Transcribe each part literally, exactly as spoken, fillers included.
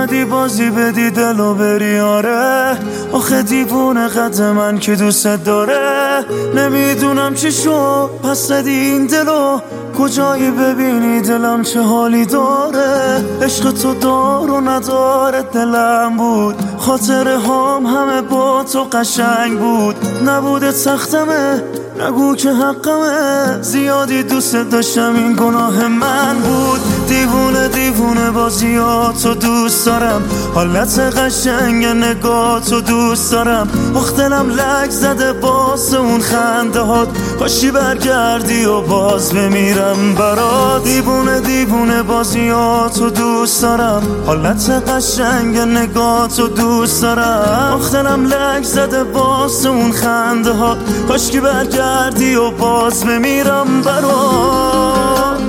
اومدی بازی بدی دلو بری آره. آخه دیوونه قد من که دوست داره. نمیدونم چی شد پس زدی این دلو، کجایی ببینی دلم چه حالی داره. عشق تو دار و نداره دلم بود، خاطره هام همه با تو قشنگ بود. نبوده سختمه نگو که حقمه، زیادی دوست داشتم این گناه من بود. دیوونه دیوونه بازیاتو دوست دارم، حالت قشنگ نگاتو دوست دارم. آخ دلم لک زده باز اون خنده هات، کاشی برگردی و باز بمیرم برات. دیوونه دیوونه بازیاتو دوست دارم، حالت قشنگ نگاتو دوست دارم. آخ دلم لک زده باز اون خنده هات، کاشکی برگردی و باز بمیرم برات.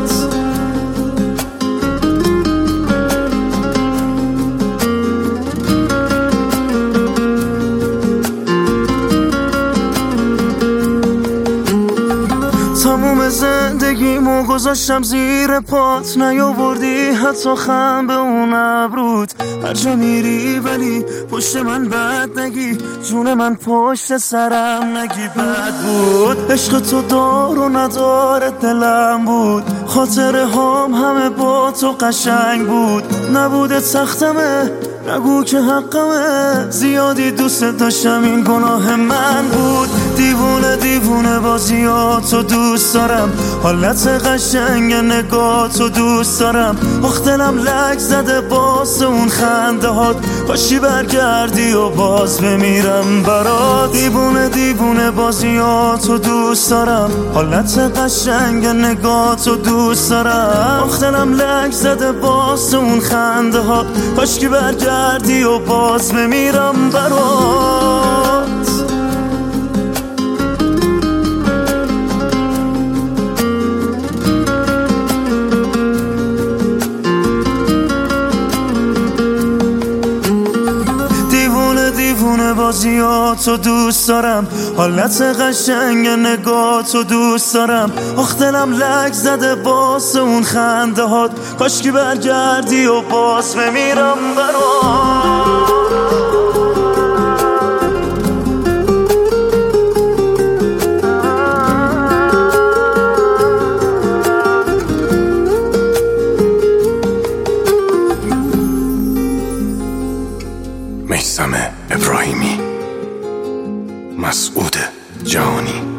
تموم زندگیمو گذاشتم زیر پات، نیاوردی حتی خم به اون ابروت. هر جا میری ولی پشت من بد نگی، جون من پشت سرم نگی بد بود. عشق تو دار و نداره دلم بود، خاطره هام همه با تو قشنگ بود. نبوده سختمه نگو که حقمه، زیادی دوست داشتم این گناه من بود. دیوونه دیوونه بازیاتو دوست دارم، حالت قشنگ نگاتو دوست دارم. آخ دلم لک زده باز اون خنده هات، کاشی برگردی و باز بمیرم برات. دیوونه دیوونه بازیاتو دوست دارم، حالت قشنگ نگاتو دوست دارم. آخ دلم لک زده باز اون خنده هات، کاشکی برگردی و باز بمیرم برات. دیوونه بازیاتو دوست دارم، حالت قشنگ نگاتو دوست دارم. آخ دلم لک زده باز اون خنده هات، کاشکی برگردی و باز بمیرم برات. میثم ابراهیمی، مسعود جهانی.